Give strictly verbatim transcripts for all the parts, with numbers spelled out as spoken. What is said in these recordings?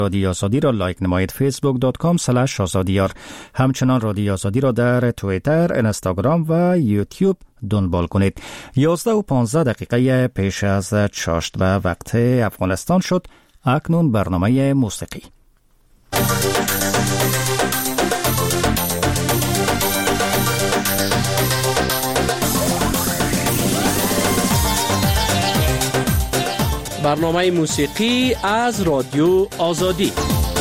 رادیو آزادی را لایک نمایید. فیسبوک دات کام اسلش آزادیار. همچنان رادیو آزادی را در توییتر، اینستاگرام و یوتیوب دنبال کنید. یازده و پانزده دقیقه پیش از چاشت و وقت افغانستان شد. اکنون برنامه موسیقی. برنامه موسیقی از رادیو آزادی.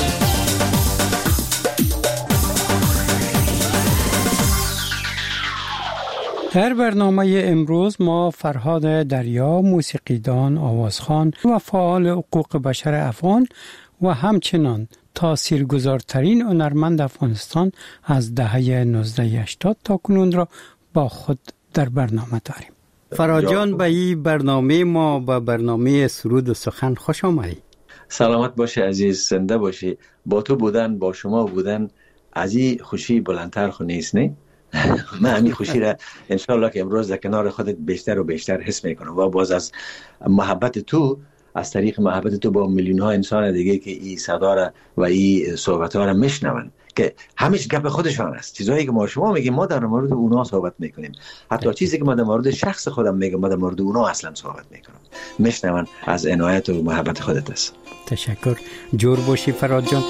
در برنامه امروز ما فرهاد دریا، موسیقیدان، آوازخوان و فعال حقوق بشر افغان و همچنان تاثیرگذارترین هنرمند افغانستان از دهه نوزده هشتاد تا کنون را با خود در برنامه داریم. فرهاد جان، به این برنامه ما، به برنامه سرود و سخن خوش آمدی. سلامت باشه عزیز، زنده باشی. با تو بودن، با شما بودن از این خوشی بلندتر خو نیست، نه؟ من همین خوشی را انشالله که امروز در کنار خودت بیشتر و بیشتر حس میکنم و باز از محبت تو، از طریق محبت تو با میلیون ها انسان دیگه که این صدا را و این صحبت ها را میشنون که همیشه گپ خودشان است. چیزایی که ما شما میگیم ما در مورد اونا صحبت میکنیم، حتی چیزی که ما در مورد شخص خودم میگم ما در مورد اونا اصلا صحبت میکنم. میشنون از عنایت و محبت خودت است. تشکر. جور باشی فرهاد جان.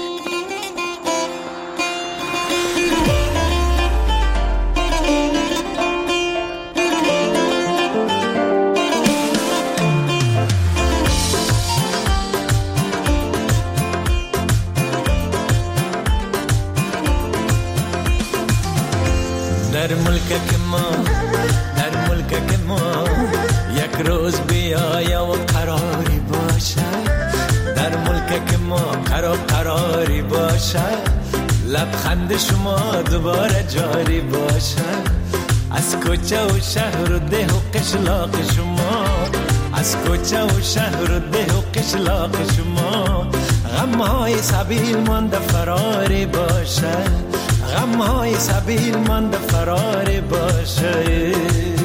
در ملک ما در ملک ما یک روز بیایا و قراری باشه، در ملک ما قرار قراری باشه، لبخند شما دوباره جاری باشه، از کوچه و شهر و ده و قشلاق شما، از کوچه و شهر و ده و قشلاق شما، غمهای سبیل مانده فراری باشه، غمهای سبیل مانده فراری باشه،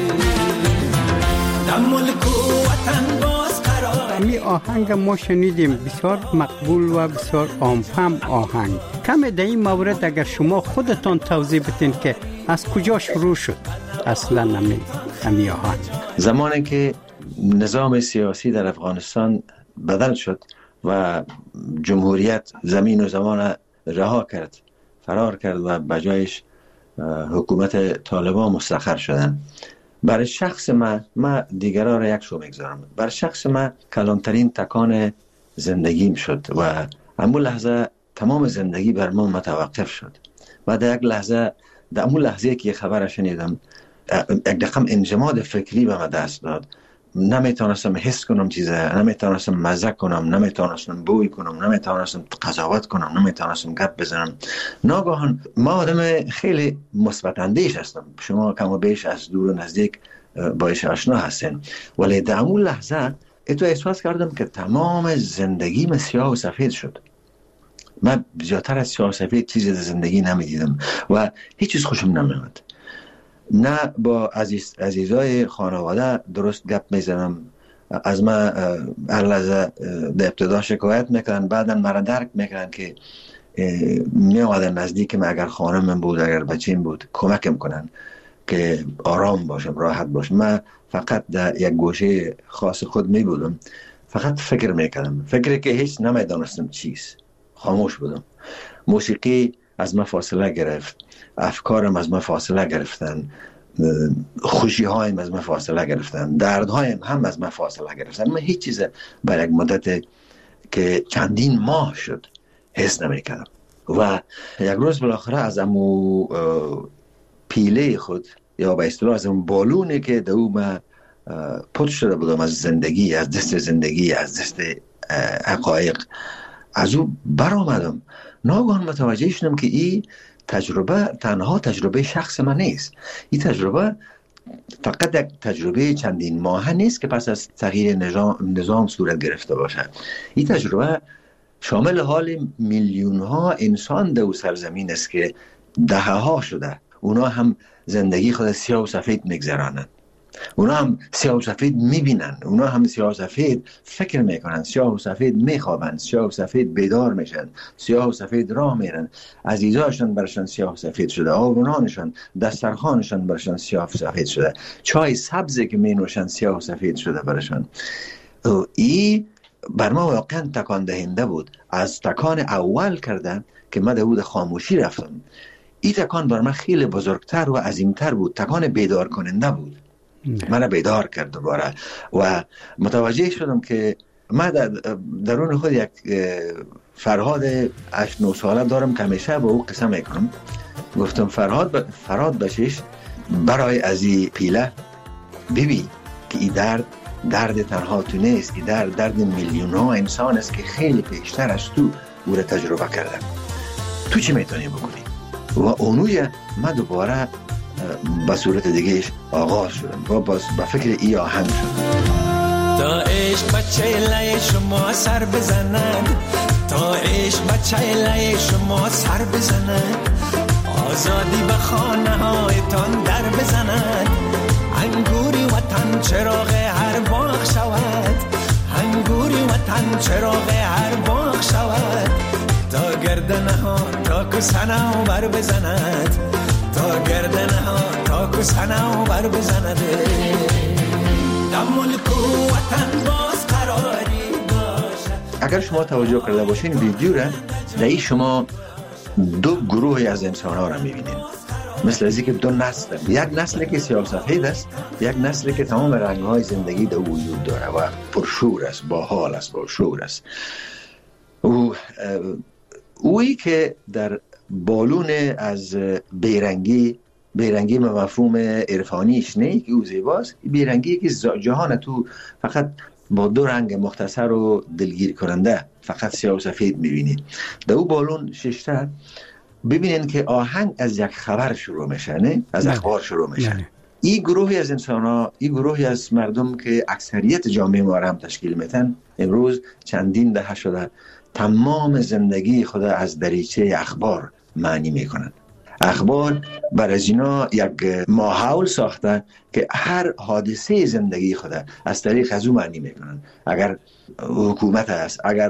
در ملک و وطن باز قرار. می آهنگ ما شنیدیم، بسیار مقبول و بسیار عامفهم آهنگ. کم در این مورد اگر شما خودتان توضیح بدین که از کجا شروع شد اصلا نمی همی آهنگ؟ زمانی که نظام سیاسی در افغانستان بدل شد و جمهوریت زمین و زمان رها کرد، فرار کرد و بجایش حکومت طالبان مستقر شدن، برای شخص ما ما دیگران را یک شو میگذارم، برای شخص ما کلانترین تکان زندگیم شد و همون لحظه تمام زندگی بر من متوقف شد و در یک لحظه، در همون لحظه که خبر شنیدم، یک رقم انجماد فکری به من دست داد. نمیتونستم حس کنم چیزه، نمیتونستم مزه کنم، نمیتونستم بوی کنم، نمیتونستم قضاوت کنم، نمیتونستم گپ بزنم. ناگهان ما آدم خیلی مثبت اندیش هستم، شما کم و بیش از دور و نزدیک باش آشنا هستین، ولی در اون لحظه اتو احساس کردم که تمام زندگیم سیاه و سفید شد. من زیادتر از سیاه و سفید چیزی در زندگی نمیدیدم و هیچ چیز خوشم نمیاد. نه با عزیز عزیزای خانواده درست گپ میزنم، از من هر لحظه در ابتدا شکایت میکنن، بعدا مرا درک میکنن که میامدن نزدیک من، اگر خانمم بود، اگر بچیم بود، کمکم کنن که آرام باشم، راحت باشم. من فقط در یک گوشه خاص خود می بودم، فقط فکر میکردم، فکری که هیچ نمیدانستم چیست. خاموش بودم. موسیقی از من فاصله گرفت، افکارم از من فاصله گرفتن، خوشی هایم از من فاصله گرفتن، درد هایم هم از من فاصله گرفتن. من هیچ چیز برای یک مدت که چندین ماه شد حس نمی کردم و یک روز بالاخره از امو پیله خود، یا به اصطلاح از اون بالونی که در او من پت شده بودم از زندگی، از دست زندگی، از دست حقایق، از او برآمدم. ناگهان متوجه شدم که این تجربه تنها تجربه شخص من نیست. این تجربه فقط یک تجربه چندین ماهه نیست که پس از تغییر نظام, نظام صورت گرفته باشد. این تجربه شامل حال میلیون ها انسان در سرزمین است که دهه ها شده اونا هم زندگی خود سیاه و سفید میگذرانند. اونا هم سیاه و سفید میبینن، اونا هم سیاه و سفید فکر میکنن، سیاه و سفید میخوابن، سیاه و سفید بیدار میشن، سیاه و سفید راه میرن، عزیزاشون برشان سیاه و سفید شده، آبونانشان، دسترخوانشان برشان سیاه و سفید شده، چای سبزی که مینوشن سیاه و سفید شده برشان. این بر ما واقعا تکان دهنده بود. از تکان اول کردن که من داود خاموشی رفتم، این تکان بر من خیلی بزرگتر و عظیمتر بود، تکان بیدار کننده بود. من بیدار کرد دوباره و متوجه شدم که من در درون خود یک فرهاد هشت نه ساله دارم که همیشه با او قصه میکنم. گفتم فرهاد ب... فرهاد بشیش برای از این پیله ببین که این درد درد تنها تو نیست، این درد درد میلیون ها انسان است که خیلی پیشتر از تو او را تجربه کرده. تو چی میتونی بکنی؟ و اونوی من دوباره به صورت دیگهش آغاز شدم با با فکر ای آهنگ شدم. تا عشق بچه لای شما سر بزنن، تا عشق بچه لای شما سر بزنن، آزادی به خانه هایتان در بزنن، انگوری وطن چراغ هر باغ شود، انگوری وطن چراغ هر باغ شود، تا گردنه ها تا کسنه بر بزند، تا گردنه ها تا کسنه بر بزند، در ملک و وطن باز قراری باشه. اگر شما توجه کرده باشین ویدیو را، در این شما دو گروه از انسان ها را میبینین، مثل ازی که دو نسل، یک نسل که سیاه سفید است، یک نسل که تمام رنگ های زندگی در وجود داره و پرشور است، باحال است، پرشور است. او اویی که در بالون از بیرنگی، بیرنگی به مفهوم عرفانیش نه که او زیباست، بیرنگی که جهان تو فقط با دو رنگ مختصر و دلگیر کننده فقط سیاه و سفید میبینید. در او بالون ششته ببینین که آهنگ از یک خبر شروع میشه، نه؟ از اخبار شروع میشه. این گروهی از انسان ها، این گروهی از مردم که اکثریت جامعه ما را هم تشکیل میتن، امروز چندین دهه شده تمام زندگی خود از دریچه اخبار معنی میکنن. اخبار بر از اینا یک ماحول ساخته که هر حادثه زندگی خود از طریق از او معنی میکنن. اگر حکومت است، اگر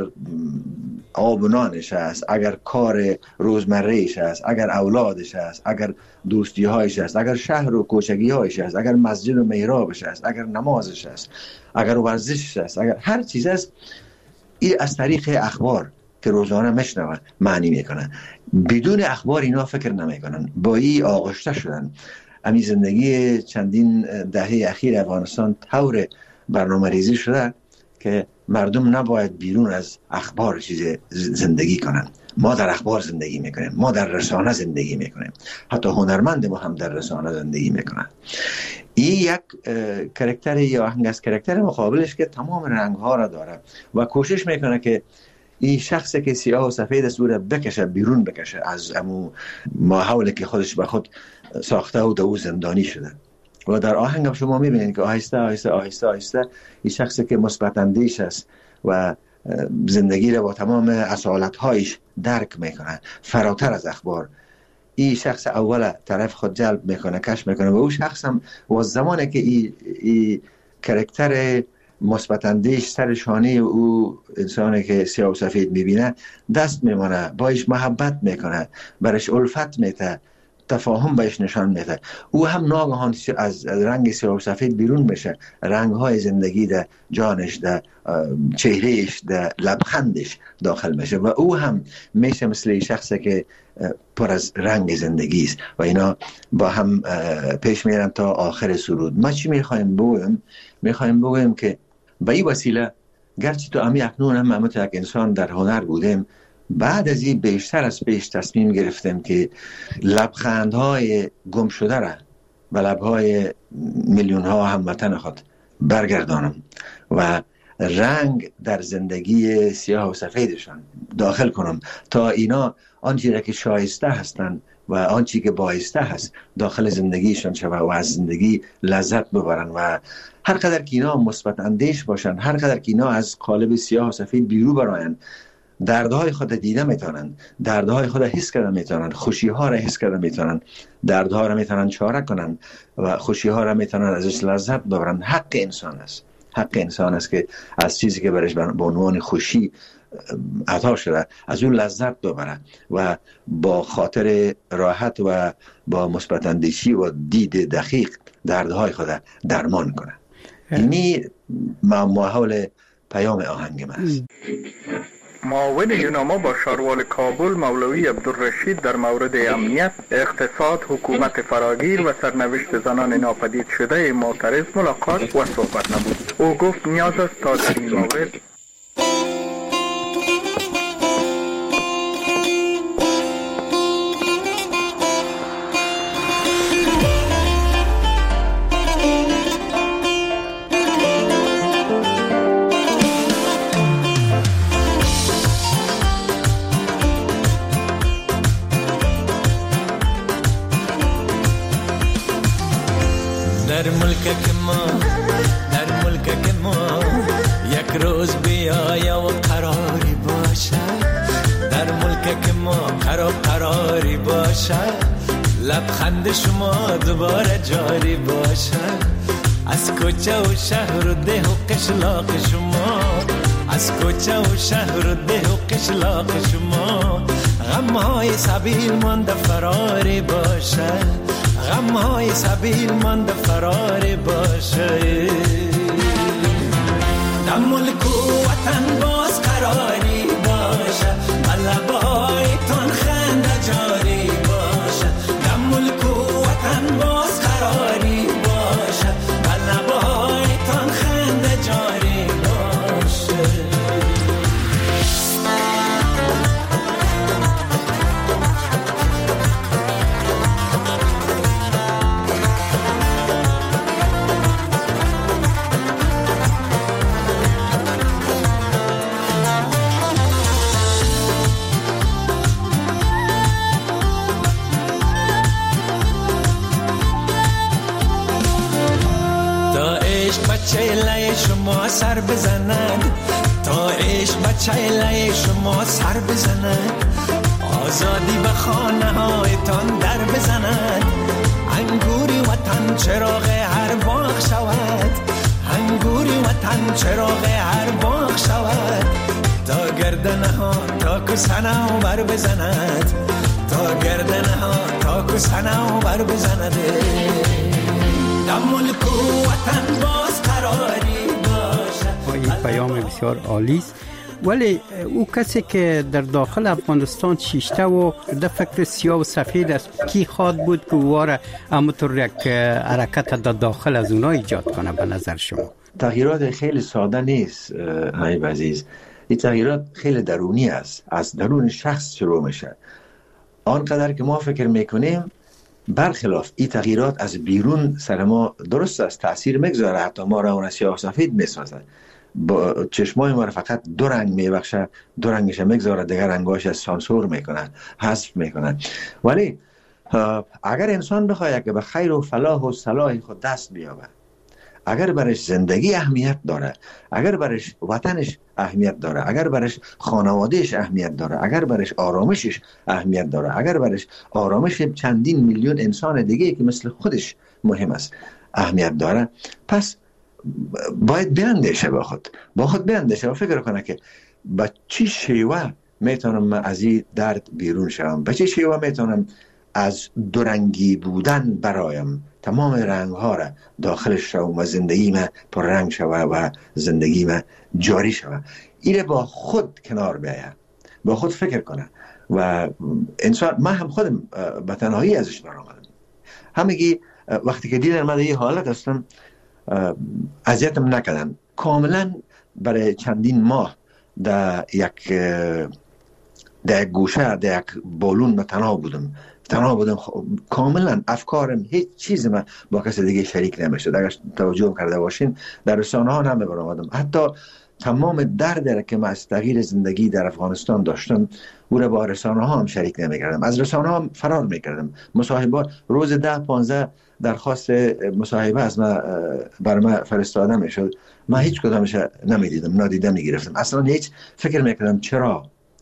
آب و نانش است، اگر کار روزمرهش است، اگر اولادش است، اگر دوستی هایش است، اگر شهر و کوچگی هایش است، اگر مسجد و محرابش است، اگر نمازش است، اگر ورزشش است، اگر هر چیز است، این از طریق اخبار که روزانه میشنون معنی میکنن. بدون اخبار اینا فکر نمیکنن. با این آغشته شدن. امی زندگی چندین دهه اخیر افغانستان طور برنامه ریزی شده که مردم نباید بیرون از اخبار چیز زندگی کنن. ما در اخبار زندگی میکنیم، ما در رسانه زندگی میکنیم، حتی هنرمند ما هم در رسانه زندگی میکنن. این یک کرکتر یا آهنگ از کرکتر مقابلش که تمام رنگ ها را داره و کوشش میکنه که این شخصی که سیاه و سفید است او را بکشه بیرون، بکشه از امو ماحولی که خودش به خود ساخته و دو زندانی شده. و در آهنگ شما میبینید که آهسته آهسته آهسته آهسته این شخصی که مثبت اندیش است و زندگی را با تمام اصالت‌هایش درک میکنه فراتر از اخبار، این شخص اول طرف خود جلب میکنه، کش میکنه و او شخص هم و زمانی که این ای کرکتر مثبت اندیش سر شانه او انسانی که سیاه و سفید میبینه دست میمانه، باش محبت میکنه، برش الفت میته، تفاهم بهش نشان میده، او هم ناگهان از رنگ سیاه و سفید بیرون میشه، رنگ های زندگی در جانش، در چهرهش، در لبخندش داخل میشه و او هم میشه مثل شخصی که پر از رنگ زندگی است و اینا با هم پیش میرن تا آخر سرود. ما چی میخوایم بگویم؟ میخوایم بگویم که به این وسیله گرچه تو امی اکنون هم همت یک انسان در هنر بودیم، بعد از این بیشتر از پیش تصمیم گرفتم که لبخندهای گم شده را و لبهای میلیون ها هموطن خود برگردانم و رنگ در زندگی سیاه و سفیدشان داخل کنم تا اینا آنچه را که شایسته هستند و آنچه که بایسته هست داخل زندگیشان شود و از زندگی لذت ببرن و هر قدر که اینا مثبت اندیش باشن، هر قدر که اینا از قالب سیاه و سفید بیرون براین دردهای خود دیده میتونند، دردهای خود حس کرده میتونند، خوشی ها را حس کرده میتونند، دردها را میتونند چاره کنند و خوشی ها را میتونند ازش لذت ببرند. حق انسان است، حق انسان است که از چیزی که برش به عنوان خوشی عطا شده از اون لذت ببره و با خاطر راحت و با مثبت اندیشی و دید دقیق دردهای خود درمان کنه. اینی محول پیام آهنگ من است. معاون یوناما با شاروال کابل مولوی عبدالرشید در مورد امنیت، اقتصاد، حکومت فراگیر و سرنوشت زنان ناپدید شده معترض ملاقات و صحبت نبود. او گفت نیاز است تا در این مورد در ملک که ما در ملک که ما یک روز بیایا و قراری باشه، در ملک که ما قرار قراری باشه، لبخند شما دوباره جاری باشه، از کوچه و شهر و ده و قشلاق شما، از کوچه و شهر و ده و قشلاق شما، غمهای سبیل مانده فراری باشه، غمهای سبیل مانده فراری باشه، در ملک و وطن باز قراری باشه، لبایتان خنده جاری باشه، در ملک و وطن باز قراری باشه، لبایتان خنده جاری باشه. بچه لای شما سر بزند، تا عشق بچه لای شما سر بزند، آزادی به خانه هایتان در بزند، انگوری وطن چراغ هر باغ شود، انگوری وطن چراغ هر باغ شود، تا گردنه ها تا کسنه و بر بزند، تا گردنه ها تا کسنه و بر بزند، در ملک و وطن باز قراری باشه. این پیام بسیار عالی است. ولی او کسی که در داخل افغانستان شیشته و در فکر سیاه و سفید است، کی خواد بود که واره همونطور یک حرکت در داخل از اونا ایجاد کنه به نظر شما؟ تغییرات خیلی ساده نیست حبیب عزیز، این تغییرات خیلی درونی است، از درون شخص شروع میشه. آنقدر که ما فکر میکنیم برخلاف این تغییرات از بیرون سر ما درست است تأثیر میگذاره، حتی ما را اون سیاه سفید میسازه، با چشمای ما را فقط دو رنگ میبخشه، دو رنگش میگذاره، دیگر رنگاش سانسور میکنه، حذف میکنه. ولی اگر انسان بخواد که به خیر و فلاح و صلاح خود دست بیابه، اگر برش زندگی اهمیت داره، اگر برش وطنش اهمیت داره، اگر برش خانوادهش اهمیت داره، اگر برش آرامشش اهمیت داره، اگر برش آرامش چندین میلیون انسان دیگه که مثل خودش مهم است اهمیت داره، پس باید بیندیشه با خود با خود بیندیشه و فکر کنه که با چی شیوه میتونم از این درد بیرون شوم، با چی شیوه میتونم از دورنگی بودن برایم تمام رنگ ها را داخلش شوم و زندگی من پر رنگ شوه و زندگی من جاری شوه. اینه با خود کنار بیاید، با خود فکر کنه و انسان، من هم خودم به تنهایی ازش برآمدم، همگی وقتی که دیدن من این حالت هستم اذیتم نکردن، کاملا برای چندین ماه در یک در یک گوشه در یک بالون تنها بودم تنها بودم کاملا افکارم هیچ چیزی من با کسی دیگه شریک نمیشد. اگر توجه کرده باشین در رسانه ها نمی برآمدم، حتی تمام درد که من از تغییر زندگی در افغانستان داشتم او را با رسانه ها هم شریک نمی کردم، از رسانه ها فرار می کردم. مصاحبه روز ده پانزده درخواست مصاحبه از من بر من فرستاده می شد، من هیچ کدامش نمی دیدم، نادیده می گرفتم، اصلا هیچ فکر می کردم چرا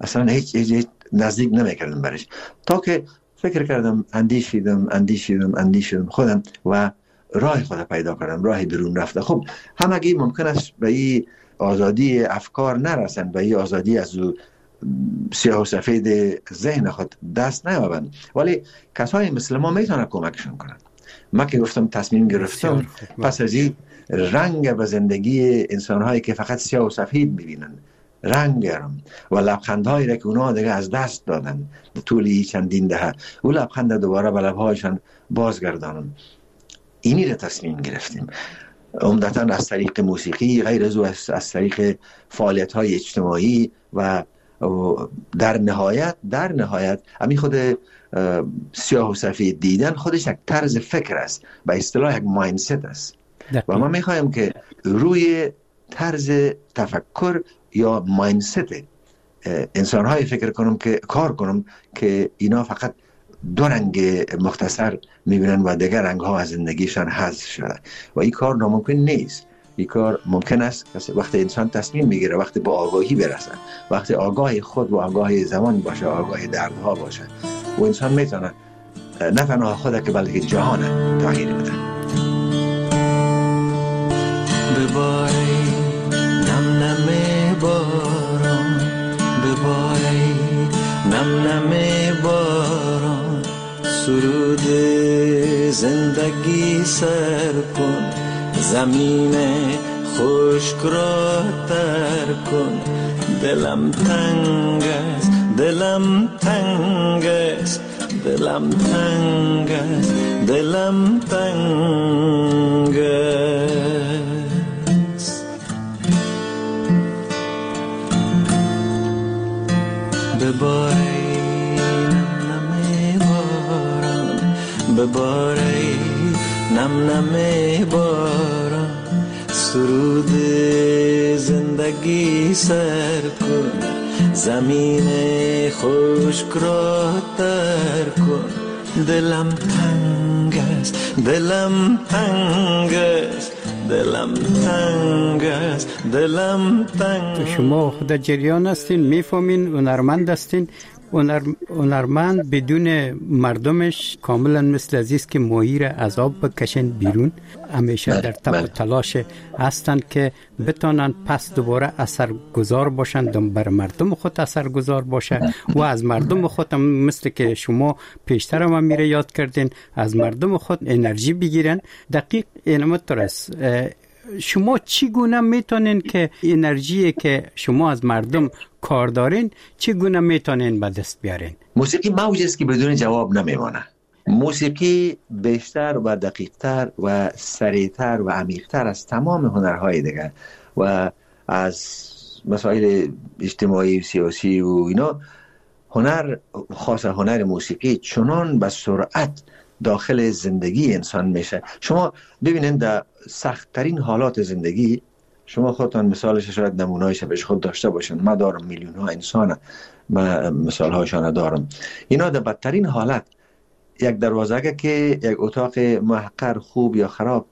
اصلا هیچ, هیچ, هیچ نزدیک نمیکردم برش، تا که فکر کردم، اندیشیدم اندیشیدم اندیشیدم خودم و راه خود پیدا کردم، راه بیرون رفته. خب همگی ممکن است به این آزادی افکار نرسن، به این آزادی از سیاه و سفید ذهن خود دست نیابند، ولی کسای مثل ما میتونه کمکشون کنند. ما که گفتم تصمیم گرفتم پس از این رنگ به زندگی انسانهایی که فقط سیاه و سفید میبینن رنگ بیارم و لبخندهایی را که اونا دیگه از دست دادن طول چندین دهه، او لبخند دوباره به لبهایشان بازگردانم. اینی را تصمیم گرفتیم، عمدتاً از طریق موسیقی، غیر از از, از طریق فعالیت های اجتماعی و در نهایت در نهایت همین خود سیاه و سفید دیدن خودش یک طرز فکر است، به اصطلاح یک مایندست است و ما میخوایم که روی طرز تفکر یا مایندست انسان های فکر کنم که کار کنم که اینا فقط دو رنگ مختصر میبینن و دیگر رنگ ها از زندگیشان حذف شده و این کار ناممکن نیست. این کار ممکن است وقتی انسان تصمیم میگیره، وقتی با آگاهی برسه، وقتی آگاه خود و آگاه زمان باشه، آگاه دردها باشه و انسان میتونه نه تنها خود که بلکه جهان تغییر بده. بباری نم نم باران، بباری نم نم باران، سرود زندگی سر کن، زمین خشک را تر کن. دلم تنگ است، دلم تنگ است، دلم تنگ است، دلم تنگ است. بباری نم نم باران، بباری نم نم باران، سرود زندگی سر کن، زمین خشک را تر کن. دلم تنگ است، دلم تنگ است، دلم تنگ است، دلم تنگ. شما خود جریان هستین، میفهمین، هنرمند هستین. هنرمند بدون مردمش کاملا مثل عزیز که ماهی را از آب بکشن بیرون، همیشه در تب و تلاش هستند که بتانن پس دوباره اثرگذار باشند، بر مردم خود اثرگذار باشه و از مردم خود هم مثل که شما پیشتر هم میره یاد کردین، از مردم خود انرژی بگیرن. دقیق اینمت است. شما چگونه میتونین که انرژی که شما از مردم کار دارین چگونه میتونین به دست بیارین؟ موسیقی موجی است که بدون جواب نمیمانه. موسیقی بیشتر و دقیقتر و سریعتر و عمیقتر از تمام هنرهای دیگر و از مسائل اجتماعی و سیاسی و اینا، هنر خاص هنر موسیقی چنان به سرعت داخل زندگی انسان میشه. شما ببینید در سخت‌ترین حالات زندگی، شما خودتان مثالش شاید نمونه‌ایش پیش خود داشته باشین، ما دارم میلیون ها انسان، ما مثال هاشان دارم، اینا در بدترین حالت یک دروازه که یک اتاق محقر خوب یا خراب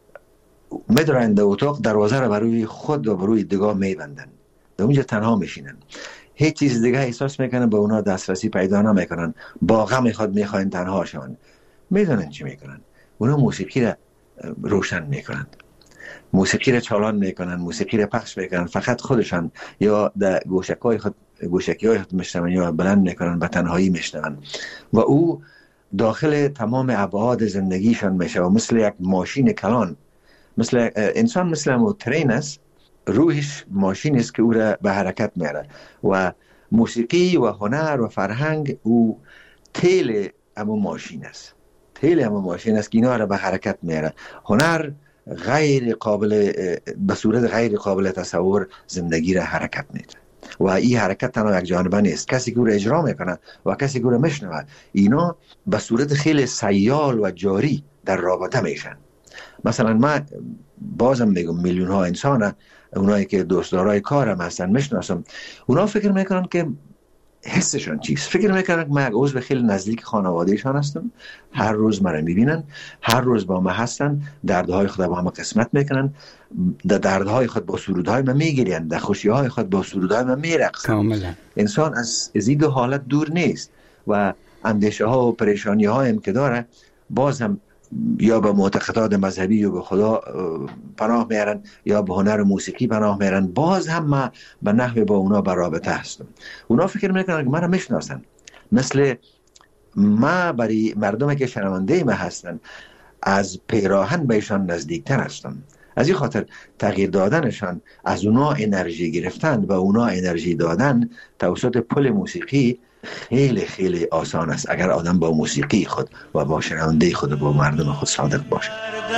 میدارن، در اتاق دروازه را بروی خود و بروی دیگاه میبندن، در اونجا تنها میشینن، هیچ چیز دیگه احساس میکنن، به اونا دسترسی پیدا نمیکنن، با غم خود میخواین تنها شون. میدونن چی میکنن؟ اونا موسیقی را روشن میکنن، موسیقی را چالان میکنن، موسیقی را پخش میکنن، فقط خودشان یا در گوشکای خود گوشکی های خود میشنون یا بلند میکنن، به تنهایی میشنون و او داخل تمام ابعاد زندگیشان میشه و مثل یک ماشین کلان، مثل انسان مثل امو ترین است، روحش ماشین است که او را به حرکت میاره و موسیقی و هنر و فرهنگ او تیل امو ماشین است، تیل امو ماشین است که اینا را به حرکت میاره. هنر غیر قابل به صورت غیر قابل تصور زندگی را حرکت میده و این حرکت تنها یک جانبه نیست، کسی که او را اجرا میکنه و کسی که او را میشنوه، اینا به صورت خیلی سیال و جاری در رابطه میشن. مثلا من بازم میگم میلیون ها انسانه، اونایی که دوستدارای کارم هستن میشناسم، اونا فکر میکنن که حسشون چیست. فکر میکنم که من یک عضو خیلی نزدیک خانوادهشان هستم، هر روز من میبینن، هر روز با من هستن، دردهای خود با هم قسمت میکنن، در دردهای خود با سرودهای من میگیرن، در خوشیهای خود با سرودهای من میرقصن. کاملا انسان از این دو حالت دور نیست و اندیشه ها و پریشانی هایم که داره باز هم یا به معتقدات مذهبی یا به خدا پناه میرن یا به هنر موسیقی پناه میرن، باز هم من به نحو با اونا برابطه هستم. اونا فکر میکنن که من رو میشناسن، مثل ما برای مردمی که شنونده ما هستن از پیراهن بهشان نزدیکتر هستم. از این خاطر تغییر دادنشان، از اونا انرژی گرفتن و اونا انرژی دادن توسط پل موسیقی خیلی خیلی آسان است اگر آدم با موسیقی خود و با شنونده خود و با مردم خود صادق باشه.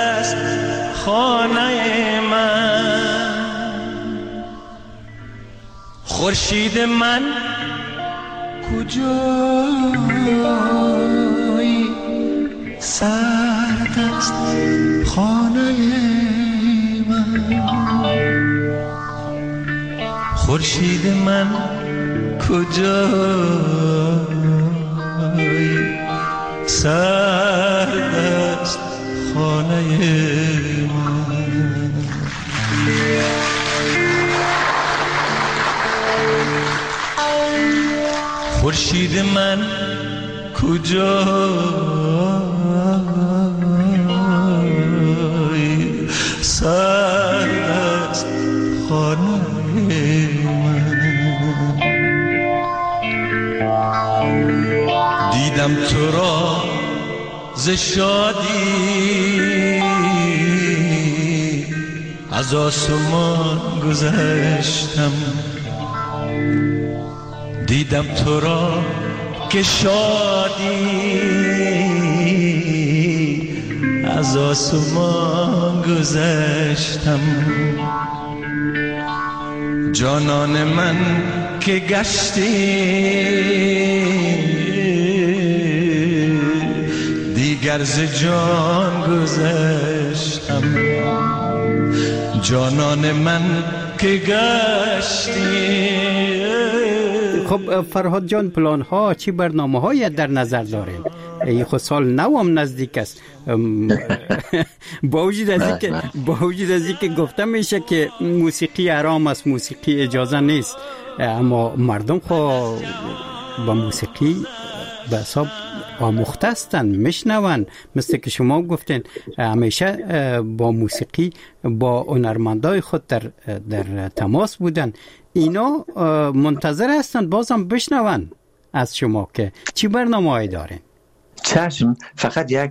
خانه من خورشید من کجایی، سرد است خانه من، خورشید من کجایی، سرد است خانه من. خورشید من کجایی، سرد است خانه من. دیدم تو را ز شادی از آسمان گذشتم، دیدم تو را که شادی از آسمان گذشتم. جانان من که گشتی دیگر ز جان گذشتم، جانان من که گشتی. خب فرهاد جان، پلان ها چی برنامه های در نظر دارین؟ این خود سال نو هم نزدیک است. با وجود از اینکه با وجود از اینکه گفته میشه که موسیقی حرام است، موسیقی اجازه نیست، اما مردم خو با موسیقی به حساب آموخته هستن، میشنون. مثل که شما گفتین همیشه با موسیقی با هنرمندای خود در در تماس بودن. اینا منتظر هستن بازم بشنون از شما که چی برنامه‌ای دارین. چشم، فقط یک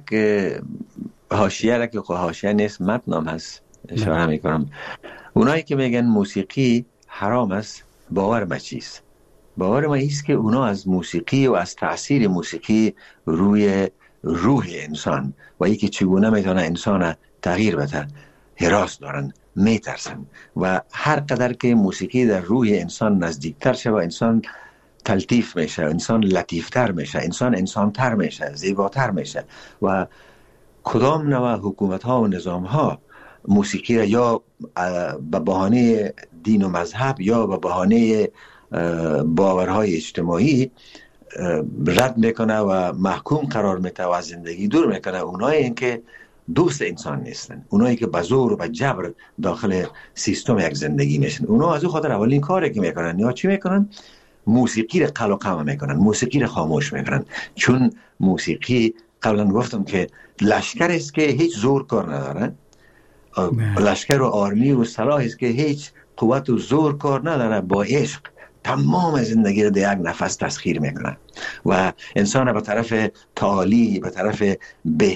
حاشیه را که حاشیه نیست، متنم هست اشاره میکنم. اونایی که میگن موسیقی حرام است، باور به چیست؟ باور ما ایست که اونا از موسیقی و از تأثیر موسیقی روی روح انسان و یکی چگونه میتونه انسان تغییر بده هراس دارن، میترسن و هر قدر که موسیقی در روح انسان نزدیکتر شه و انسان تلطیف میشه، انسان لطیفتر میشه، انسان انسانتر میشه، زیباتر میشه. و کدام نوع حکومت ها و نظام ها موسیقی را یا به بهانه دین و مذهب یا به بهانه باورهای اجتماعی رد میکنه و محکوم قرار میده و از زندگی دور میکنه، اونایی این که دوست انسان نیستن، اونایی که به زور و به جبر داخل سیستم یک زندگی میشن. اونا از اون خاطر اولین کاری که میکنن یا چی میکنن؟ موسیقی را قلع و قمع میکنن، موسیقی را خاموش میکنن. چون موسیقی قبلا گفتم که لشکر است که هیچ زور کار نداره، لشکر و آرمی و سلاح است که هیچ قوت و زور کار نداره، با عشق تمام زندگی رو در یک نفس تسخیر میکنه و انسان به طرف تعالی، به طرف به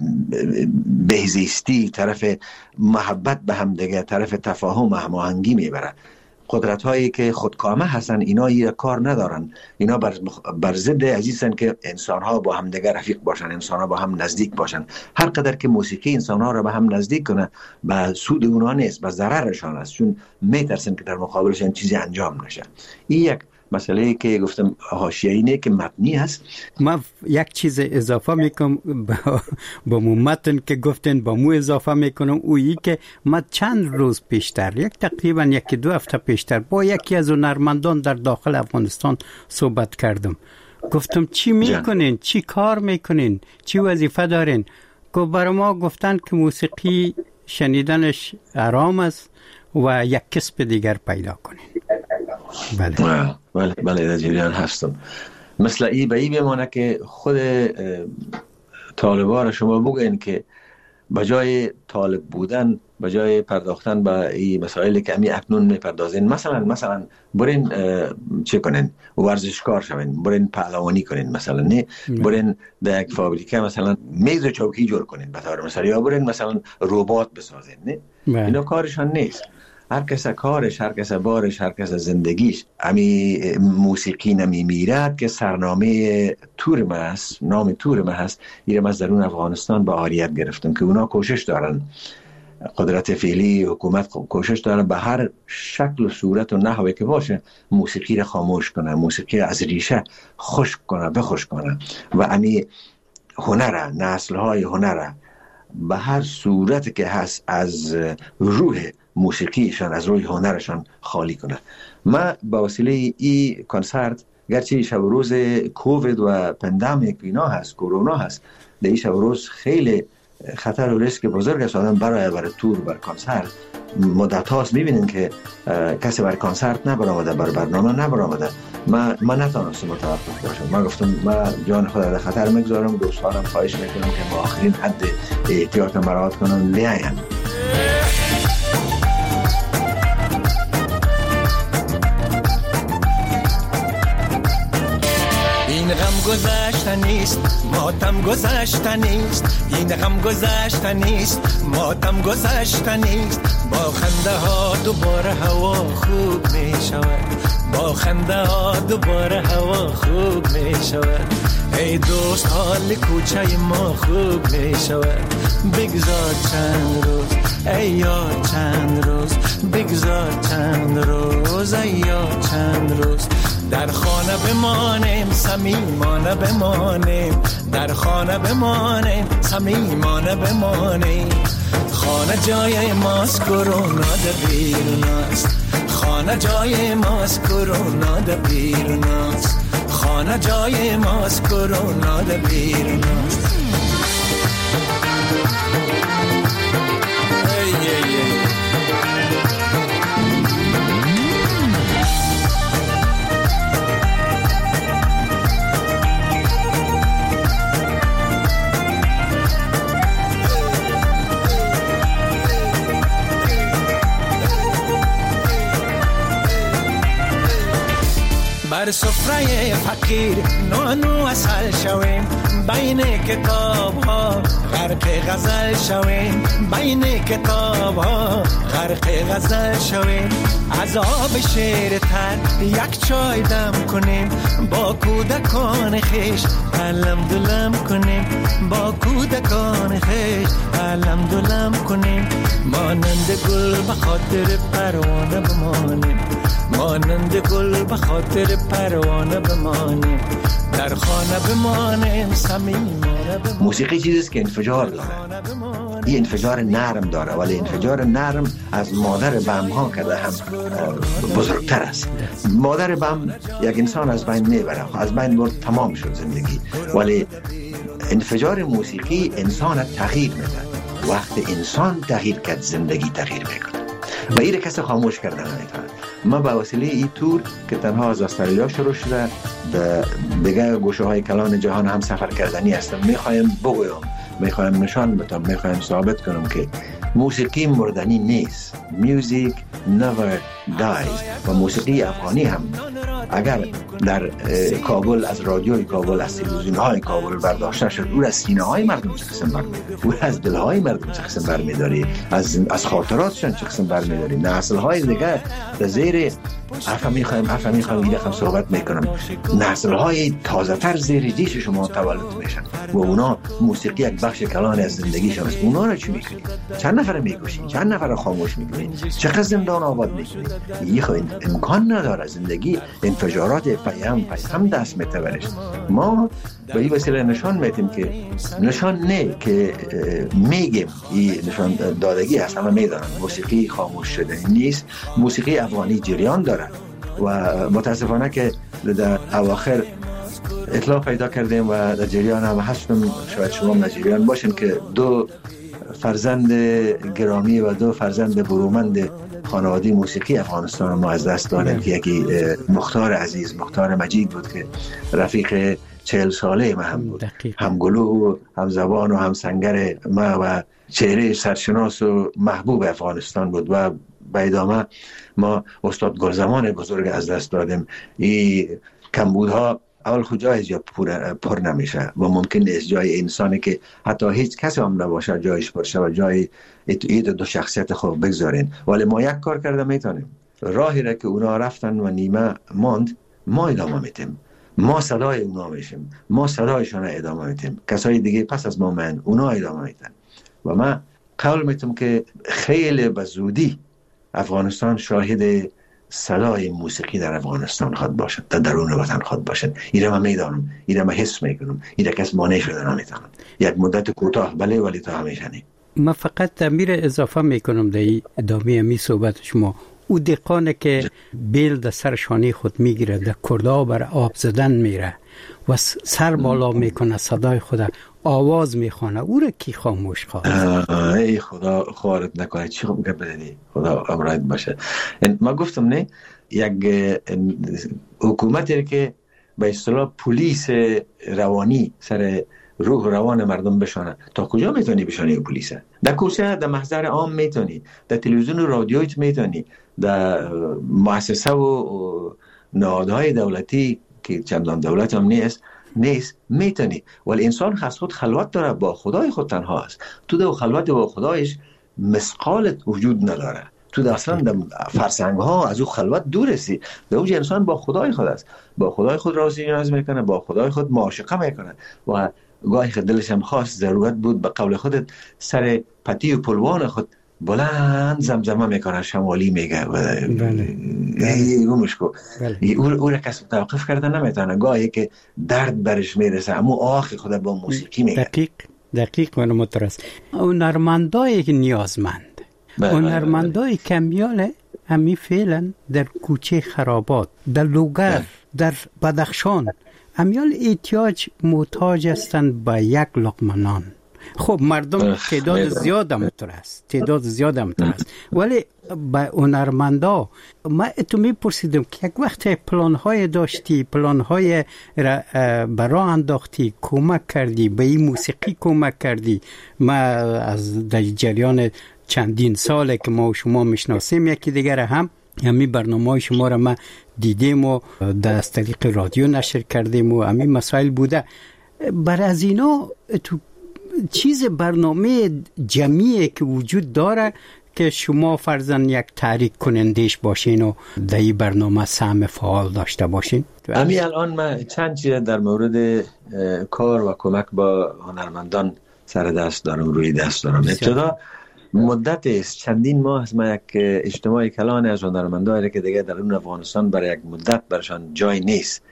بهزیستی، طرف محبت به هم دیگه، طرف تفاهم و هماهنگی میبره. قدرت هایی که خودکامه هستن اینا یه کار ندارن، اینا بر, بر ضد عزیزن که انسان ها با هم دیگه رفیق باشن، انسان ها با هم نزدیک باشن. هر قدر که موسیقی انسان ها رو به هم نزدیک کنه به سود اونا نیست، به ضررشان است، چون میترسن که در مقابلشان چیزی انجام نشه. این یک مسئله که گفتم حاشیه‌ای نه که متنی است. من یک چیز اضافه میکنم با, با متن که گفتن با مو اضافه میکنم، اویی که من چند روز پیشتر، یک تقریبا یکی دو هفته پیشتر با یکی از هنرمندان در داخل افغانستان صحبت کردم. گفتم چی میکنین؟ چی کار میکنین؟ چی وظیفه دارین؟ که برای ما گفتن که موسیقی شنیدنش آرام است و یک کسب دیگر پیدا کنین. بله بله بله در جریان هستم. مثل ای به ای بمانه که خود طالبان شما بگوین که بجای طالب بودن، بجای پرداختن به این مسائلی که امی اکنون میپردازین، مثلا مثلا برین چه کنین؟ ورزشکار شوین، برین پهلوانی کنین، مثلا نه برین در یک فابریکه مثلا میز و چوکی جور کنین به طور مثلا، یا برین مثلا ربات بسازین. نه اینا کارشان نیست. هر کس کارش، هر کس بارش، هر کس زندگیش. امی موسیقی نمی میرد که سرنامه تورم است، نام تورم هست. ایرم از درون افغانستان با آریت گرفتم که اونا کوشش دارن، قدرت فعلی حکومت کوشش دارن به هر شکل و صورت و نحوی که باشه موسیقی را خاموش کنه، موسیقی را از ریشه خشک کنه، بخشک کنه و امی هنر، نسل‌های هنر به هر صورت که هست از روح موسیقیشان، از روی هنرشان خالی کنه. ما با وسیله این کنسرت، گرچه شب و روز کووید و پندمیک اینا هست، کرونا هست، در این شب و روز خیلی خطر و ریسک بزرگ است آدم برای برای تور بر کنسرت. مدت هاست میبینین که کسی بر کنسرت نبرآمده، بر برنامه نبرآمده. ما ما نتونستم متوقف باشم. ما گفتم ما جان خود در خطر میگذارم، دوستانم خواهش میکنم که با آخرین حد احتیاط مراعات کنن، بیاین. این غم گذشته نیست، ماتم گذشته نیست. این غم گذشته نیست، ماتم گذشته نیست. با خنده ها دوباره هوا خوب می شود، با خنده ها دوباره هوا خوب می شود. ای دوست حال کوچه ما خوب می شود. بگذار چند روز ای یار، چند روز بگذار چند روز ای یار، چند روز در خانه بمانیم، صمیمانه بمانیم. در خانه بمانیم، صمیمانه بمانیم. خانه جای ماست، کرونا در بیرون است. خانه جای ماست، کرونا در بیرون است. خانه جای ماست، کرونا در بیرون است. ای ای ای بر سفره فقیر نانو اصل شویم. بین کتاب ها غرق غزل شویم. بین کتاب ها غرق غزل شویم. از آب شیر تر یک چای دم کنیم. با کودکان خیش علم دلم کنیم. با کودکان خیش علم دلم کنیم. مانند گل به خاطر پروانه بمانیم. مانند گل به خاطر پروانه بمانیم. در خانه بمانیم، صمیمانه بمانیم. موسیقی چیزیست که انفجار داره. این انفجار نرم داره، ولی انفجار نرم از مادر بم ها کرده هم بزرگتر است. مادر بم یک انسان از بین میبره، از بین برد تمام شد زندگی. ولی انفجار موسیقی انسان تغییر میده. وقت انسان تغییر کرد، زندگی تغییر میکنه و این کسی خاموش کردن نمیتونه. ما با وسیله این تور که تنها از استرالیا شروع شده به دیگه گوشه های کلان جهان هم سفر کردنی هستم، میخوایم بگویم، میخوایم نشان بدم، میخوایم ثابت کنم که موسیقی مردنی نیست. Music never dies. و موسیقی افغانی هم اگر در کابل از رادیوی کابل، از تلویزیون های کابل برداشته شد، او از سینه های مردم چه قسم برمیداری، او از دل های مردم چه قسم برمیداری، از از خاطراتشان چه قسم برمیداری. نسل های دیگه در زیر افهم میخوایم افهم میخوایم این رقم صحبت میکنم، نسل های تازه تر زیر دیش شما تولد میشن. و اونا موسیقی یک بخش کلان از زندگیشان است. اونا را چی میکنی؟ چند نفر میکشی؟ چند نفر خاموش میکنی؟ چقدر زندان آباد میکنی؟ این خو امکان نداره. زندگی انفجارات پیام پیام دست میتورش. ما به این وسیله نشان میدیم که نشان نه که میگیم این نشان دادگی هست. همه میدونن موسیقی خاموش شده نیست. موسیقی افغانی جریان داره و متاسفانه که در اواخر اطلاع پیدا کردیم و در جریان هم هستم، شاید شما در جریان باشین که دو فرزند گرامی و دو فرزند برومند خانواده موسیقی افغانستان ما از دست دادیم که یکی مختار عزیز، مختار مجید بود که رفیق چهل ساله ما هم بود، هم گلو هم زبان و هم سنگر ما و چهره سرشناس و محبوب افغانستان بود. و به ادامه ما استاد گلزمان بزرگ از دست دادیم. این کمبودها اول خود جای جا پر, پر نمیشه و ممکن نیست جای انسانی که حتی هیچ کسی هم نباشه جایش پر شه و جای این دو شخصیت خوب بگذارین. ولی ما یک کار کرده میتونیم. راهی را که اونا رفتن و نیمه ماند ما ادامه میتیم. ما صدای اونا میشیم. ما صدایشان ادامه میتیم. کسای دیگه پس از ما من اونا ادامه میتن. و من قول میتونم که خیلی به زودی افغانستان شاهد صدای موسیقی در افغانستان خواهد باشد، در درون وطن خواهد باشد. اینا من میدانم، اینا من حس میکنم، اینا کس مانع شده نمیتونم. یک مدت کوتاه بله ولی تا همیشه نی. من فقط امیر اضافه میکنم در ادامه می صحبت شما. او دقانه که بیل در سر شانه خود میگیره، در کردا بر آب زدن میره و سر بالا میکنه، صدای خود آواز میخوانه، او را کی خاموش خواهد؟ ای خدا خوارت نکنه. چی خوب که بدنی خدا امرایت باشه. ما گفتم نه یک حکومتی که به اصطلاح پلیس روانی سر روح روان مردم بشانه. تا کجا میتونی بشانی پلیس؟ در کوچه، در محضر عام میتونی، در تلویزیون و رادیویت میتونی، در مؤسسه و نهادهای دولتی که چندان دولت هم نیست نیست میتونی. ولی انسان خاص خود خلوت داره، با خدای خود تنها است. تو در خلوت با خدایش مثقال وجود نداره. تو در اصلا در فرسنگ ها از او خلوت دور هستی. در اوج انسان با خدای خود است، با خدای خود راضی نیاز میکنه، با خدای خود معاشقه میکنه و گاهی خود دلش هم خواست ضرورت بود به قول خودت سر پتی و پلوان خود بلند زمزمه میکنه، شمالی میگه و گمش کو. او را کسی توقف کرده نمیتونه. گاهی که درد برش میرسه اما آخی خود با موسیقی میگه. دقیق دقیق و مترس. هنرمندای نیازمند، هنرمندای کمیاله همی فعلا در کوچه خرابات، در لوگر، در بدخشان همیال احتیاج محتاج هستند به یک لقمه نان. خب مردم تعداد زیاد هم است، تعداد زیاد هم است، ولی به هنرمندا ما اتو میپرسیدم که یک وقت پلان‌های داشتی، پلان‌های برای انداختی، کمک کردی به این موسیقی، کمک کردی. ما از در جریان چندین ساله که ما و شما میشناسیم یکی دیگر هم همی برنامه شما را ما دیدیم و در طریق رادیو نشر کردیم و همی مسائل بوده. بر از اینا تو چیز برنامه جمعی که وجود داره که شما فرضاً یک تحریک کنندش باشین و در این برنامه سهم فعال داشته باشین؟ امی الان من چند چیز در مورد کار و کمک با هنرمندان سر دست دارم، روی دست دارم. ابتدا مدت است، چندین ماه است ما یک اجتماع کلان از هنرمندان که دیگه در اون افغانستان برای یک مدت برشان جای نیست.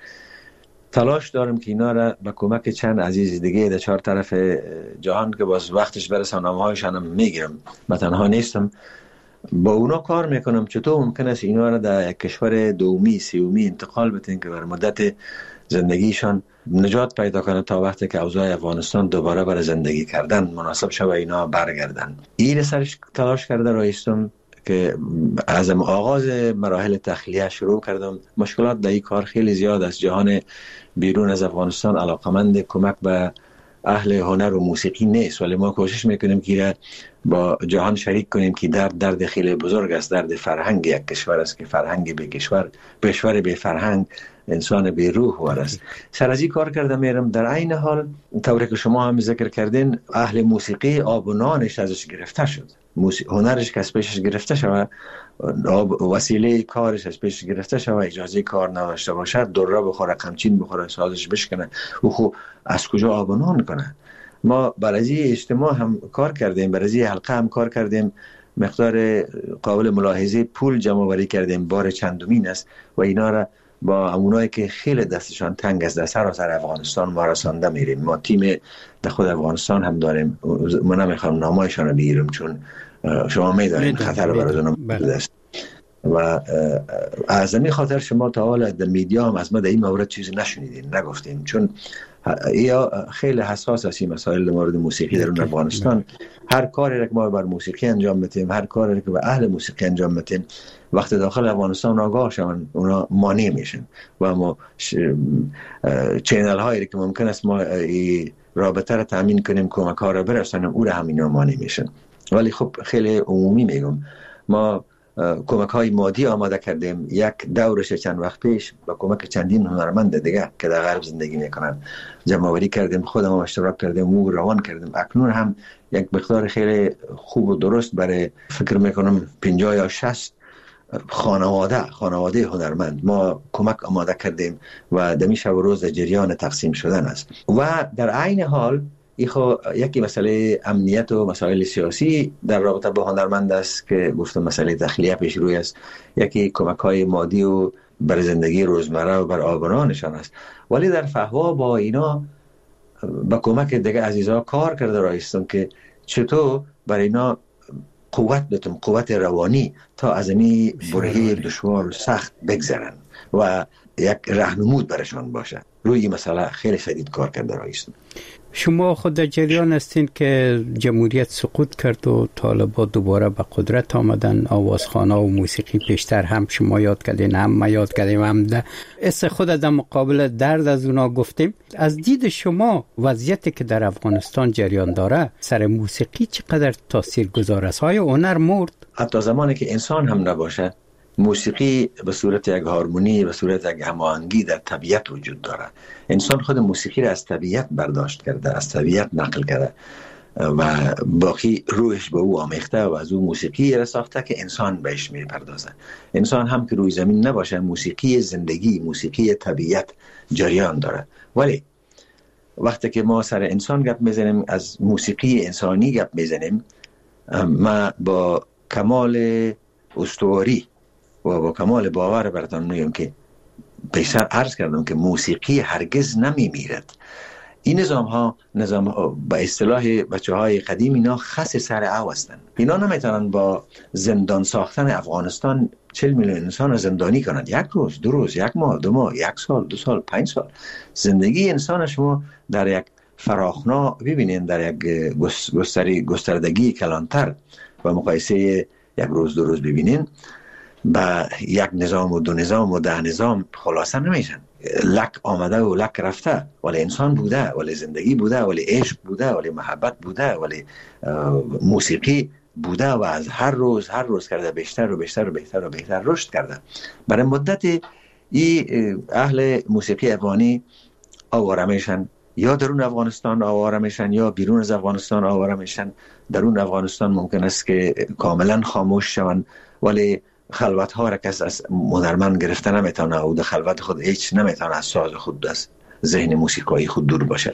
تلاش دارم که اینا را با کمک چند عزیز دیگه در چهار طرف جهان که باز وقتش برسه نامه‌هایشان هم میگیرم، من تنها نیستم، با اونا کار میکنم چطور ممکن است اینا را در یک کشور دومی سیومی انتقال بدین که بر مدت زندگیشان نجات پیدا کنه تا وقتی که اوضاع افغانستان دوباره برای زندگی کردن مناسب شود اینا برگردن. این سرش تلاش کرده رایستم که از آغاز مراحل تخلیه شروع کردم. مشکلات در این کار خیلی زیاد است. جهان بیرون از افغانستان علاقمند کمک به اهل هنر و موسیقی نیست، ولی ما کوشش میکنیم که با جهان شریک کنیم که درد درد خیلی بزرگ است. درد فرهنگ یک کشور است که فرهنگ به کشور، کشور به فرهنگ انسان به روح است. سر از این کار کرده میرم. در عین حال طوری که شما هم ذکر کردین اهل موسیقی آب و نانش ازش گرفته شد. هنرش که از پیشش گرفته شود، وسیله کارش از پیشش گرفته شود، اجازه کار نداشته باشد، دره بخوره، قمچین بخوره، سازش بشکنه، او خو از کجا آب و نان کنه؟ ما برای اجتماع هم کار کردیم، برای حلقه هم کار کردیم، مقدار قابل ملاحظه پول جمع آوری کردیم، بار چندمین است و اینا را با همونایی که خیلی دستشان تنگ است در سراسر افغانستان ما رسانده میریم. ما تیم در خود افغانستان هم داریم، من نمیخوام نامایشان رو بگیرم چون شما میدانید خطر برای اونم بوده است و از این خاطر شما تا حالا در میدیا هم از ما در این مورد چیزی نشنیدین، نگفتین، چون یا خیلی حساس است این مسائل در مورد موسیقی در افغانستان. هر کاری که ما بر موسیقی انجام میتیم، هر کاری که به اهل موسیقی انجام میتیم، وقتی داخل افغانستان آگاه شون اونا مانع میشن و ما چینل هایی که ممکن است ما رابطه را تامین کنیم، کمک ها را برسانیم، او را هم اینا مانع میشن. ولی خب خیلی عمومی میگم، ما کمک های مادی آماده کردیم. یک دورش چند وقت پیش با کمک چندین هنرمند دیگه که در غرب زندگی میکنن جمع آوری کردیم، خودم هم اشتراک کردیم و روان کردیم. اکنون هم یک مقدار خیلی خوب و درست برای فکر میکنم پنجاه یا شصت خانواده خانواده هنرمند ما کمک آماده کردیم و دمی شب و روز جریان تقسیم شدن است. و در عین حال ایخو یکی مسئله امنیت و مسائل سیاسی در رابطه با هنرمند است که گفتم مسئله داخلی پیش روی است، یکی کمک های مادی و بر زندگی روزمره و بر آبانانشان است. ولی در فهوا با اینا با کمک دیگه عزیزا کار کرده رایستم که چطور بر اینا قوت بتم، قوت روانی تا از این برهه دشوار و سخت بگذرن و یک راهنمود برشان باشه. روی این مسئله خیلی شدید کار کرده رایستم. شما خود در جریان هستین که جمهوریت سقوط کرد و طالبان دوباره به قدرت آمدن، آوازخانه و موسیقی پیشتر هم شما یاد کردین، هم ما یاد کردیم، هم ده اس خود در مقابل درد از اونا گفتیم. از دید شما وضعیتی که در افغانستان جریان داره سر موسیقی چقدر تاثیرگذار است؟ های هنر مرد؟ حتی زمانی که انسان هم نباشه، موسیقی به صورت یک هارمونی، به صورت یک هماهنگی در طبیعت وجود داره. انسان خود موسیقی را از طبیعت برداشت کرده، از طبیعت نقل کرده و باقی روحش به او آمیخته و از او موسیقی را ساخته که انسان بهش میپردازه. انسان هم که روی زمین نباشه، موسیقی زندگی، موسیقی طبیعت جریان داره. ولی وقتی که ما سر انسان گپ میزنیم، از موسیقی انسانی گپ میزنیم، ما با کمال استواری و با کمال باور براتون میگم که پیشتر عرض کردم که موسیقی هرگز نمی میرد. این نظام ها نظام ها با اصطلاح بچه های قدیم اینا خس سر او هستند. اینا نمیتونن با زندان ساختن افغانستان چهل میلیون انسان زندانی کنند. یک روز، دو روز، یک ماه، دو ماه، یک سال، دو سال، پنج سال. زندگی انسان شما در یک فراخنا ببینین، در یک گستری گستردگی کلانتر و مقایسه یک روز دو روز ببینین، با یک نظام و دو نظام و ده نظام خلاصه نمیشن. لک آمده و لک رفته، ولی انسان بوده، ولی زندگی بوده، ولی عشق بوده، ولی محبت بوده، ولی موسیقی بوده و از هر روز هر روز کرده بیشتر و بیشتر و بیشتر و بیشتر رشد کرده. برای مدت ای اهل موسیقی افغانی آواره میشن، یا درون افغانستان آواره میشن یا بیرون از افغانستان آواره میشن. درون افغانستان ممکن است که کاملا خاموش شون، ولی خلوت ها را کس از هنرمند گرفته نمیتونه و در خلوت خود هیچ نمیتونه از ساز خود، از ذهن موسیقایی خود دور باشه.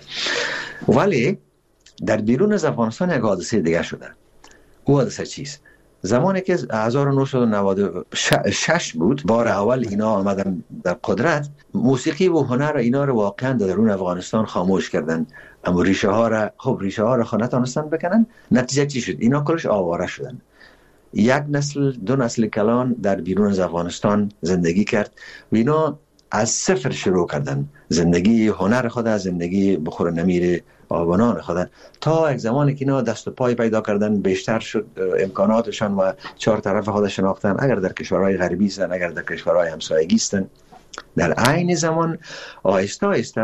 ولی در بیرون از افغانستان یک حادثه دیگه شده. او حادثه چیست؟ زمانی که هزار و نهصد و نود و شش بود، بار اول اینا آمدن در قدرت، موسیقی و هنر اینا رو واقعا در درون افغانستان خاموش کردن. اما ریشه ها را خب ریشه ها را نتونستن بکنن. نتیجه چی شد؟ اینا کلش آواره شدن. یک نسل دو نسل کلان در بیرون از افغانستان زندگی کرد و اینا از صفر شروع کردن زندگی هنر خود، از زندگی بخور نمیر آبانان خود، تا یک زمانی که اینا دست و پای پیدا کردن، بیشتر شد امکاناتشان و چهار طرف خود شناختن، اگر در کشورهای غربی هستن، اگر در کشورهای همسایگی هستن. در عین زمان آهسته آهسته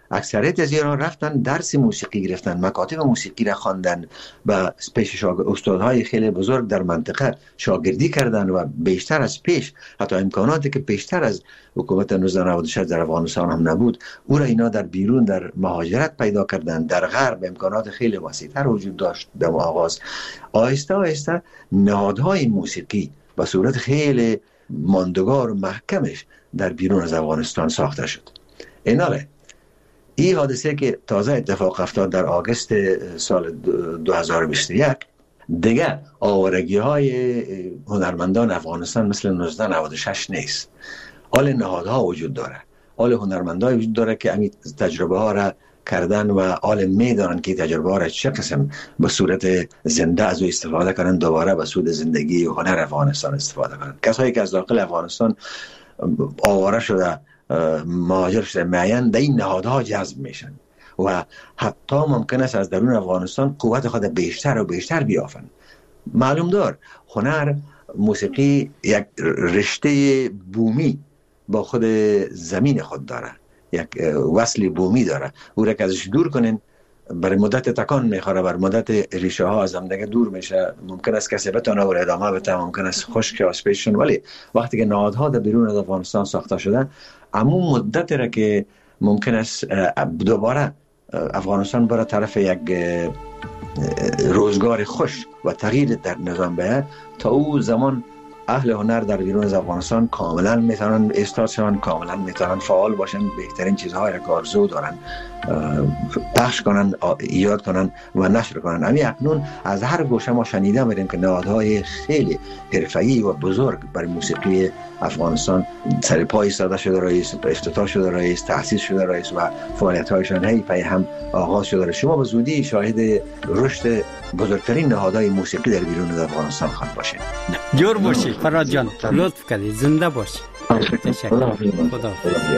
اکثریت از ایران رفتن درس موسیقی گرفتن، مکاتب موسیقی را خواندن و پیش شاگ... استادهای خیلی بزرگ در منطقه شاگردی کردن و بیشتر از پیش، حتی امکاناتی که بیشتر از حکومت نوزده نود و شش در افغانستان هم نبود، او را اینا در بیرون در مهاجرت پیدا کردن. در غرب امکانات خیلی وسیع‌تر وجود داشت. در آغاز آهسته آهسته نهادهای موسیقی به صورت خیلی ماندگار و محکمش در بیرون از افغانستان ساخته شد. ایناله این حادثه که تازه اتفاق افتاد در آگوست سال دو هزار و بیست و یک دیگه آوارگی های هنرمندان افغانستان مثل نوزده نود و شش نیست. حال نهادها وجود داره، حال هنرمندان وجود داره که همین تجربه ها را کردن و حال میدانن که تجربه ها را چه قسم به صورت زنده از او استفاده کنن، دوباره به سود زندگی و هنر افغانستان استفاده کنن. کسایی که از داخل افغانستان آواره شده، مهاجر شده، معین در این نهادها جذب میشن و حتی ممکن است از درون افغانستان قوت خود بیشتر و بیشتر بیافن. معلوم دار هنر موسیقی یک رشته بومی با خود زمین خود داره، یک وصل بومی داره. او را که ازش دور کنین برای مدت تکان میخوره، بر مدت ریشه ها از هم دیگه دور میشه. ممکن است کسی بتونه و ادامه بده، ممکن است خشک یا اسپیشن، ولی وقتی که نهادها در بیرون از افغانستان ساخته شده، همون مدت را که ممکن است دوباره افغانستان برای طرف یک روزگار خوش و تغییر در نظام بیاد، تا او زمان اهل هنر در بیرون از افغانستان کاملا میتونن استاد شون، کاملا میتونن فعال باشن، بهترین چیزهای را که آرزو دارن پخش کنن، ایجاد کنن و نشر کنن. همین اکنون از هر گوشه ما شنیده میریم که نهادهای خیلی حرفه‌ای و بزرگ برای موسیقی افغانستان سر پای ایستاده شده رئیس، افتتاح شده رئیس، تأسیس شده رئیس و فعالیت‌هایشان هی پی هم آغاز شده. شما به زودی شاهد رشد بزرگترین نهادهای موسیقی در بیرون از افغانستان خواهید باشید. جور باشی فراد جان، لطف کردی، زنده باشی. تشکر. خدا.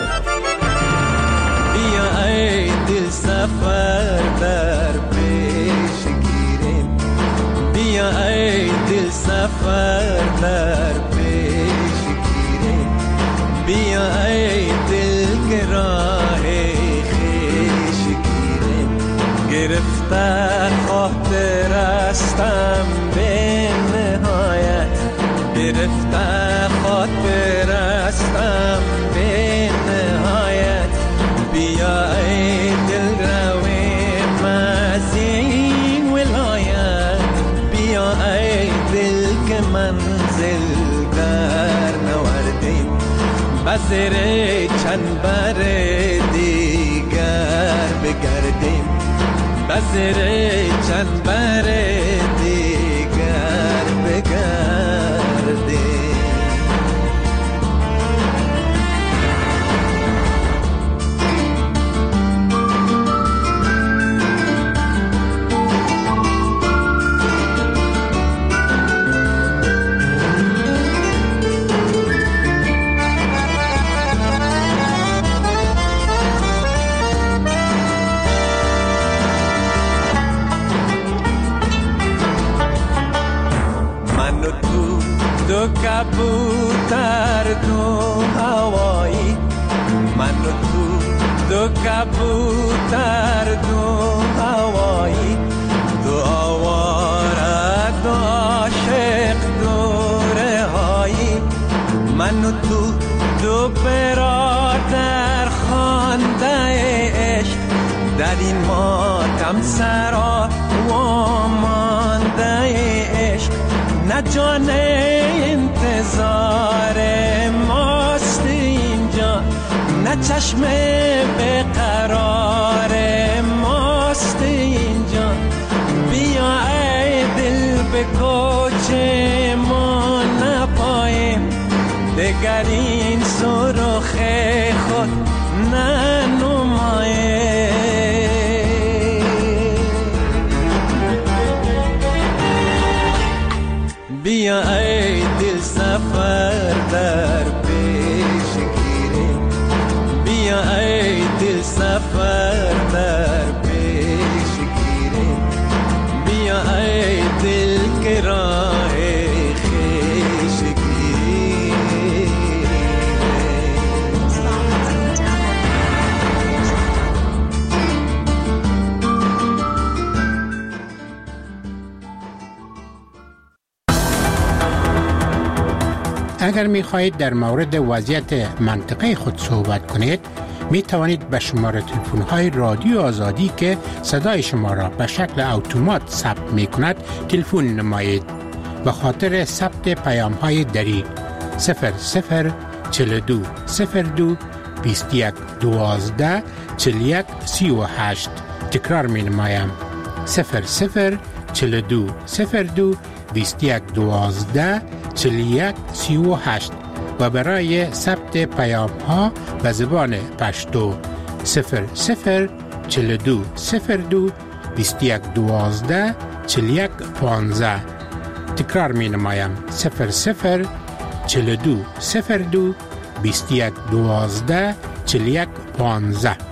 بیا ای دل سفر در پیش گیریم، بیا ای دل سفر در پیش گیریم، بیا ای دل که راه خویش گیریم. گرفته خاطر استم به نهایت، گرفته خاطر استم به نهایت. بیا ای دل روی مزین ولایت، بیا ای دل که منزل در نوردیم. بزر چند بر دیگر بگردیم، بزر چند بر دیگر بگردیم. دو کبوتر دو هوایی، من و تو دو کبوتر دو هوایی، دو آواره دو عاشق دو رهایی. من و تو دو برادر خوانده عشق، در این ماتم سرا و مانده عشق. نه جان انتظار ماست اینجا، نه چشم به قرار ماست اینجا. بیا ای دل به کوچه ما نپاییم، دگر این سرخ خود ننماییم. بیا ای دل سفر در پیش گیریم، بیا ای دل سفر در پیش گیریم، بیا ای دل که راه خویش گیریم. اگر می خواهید در مورد وضعیت منطقه خود صحبت کنید، می توانید به شماره تلفن های رادیو آزادی که صدای شما را به شکل اتومات ثبت می کند تلفن نمایید. به خاطر ثبت پیام های دری صفر صفر چهل و دو صفر دو بیست و یک دوازده چهل و یک سی و هشت تکرار می نمایم. صفر صفر چهل و دو صفر دو بیست و یک دوازده چهل و یک سی و هشت و برای ثبت پیام ها به زبان پشتو صفر صفر چهل و دو صفر دو بیست و یک دوازده چهل و یک پانزده. تکرار می نمایم. صفر صفر چهل و دو صفر دو بیست و یک دوازده چهل و یک پانزده.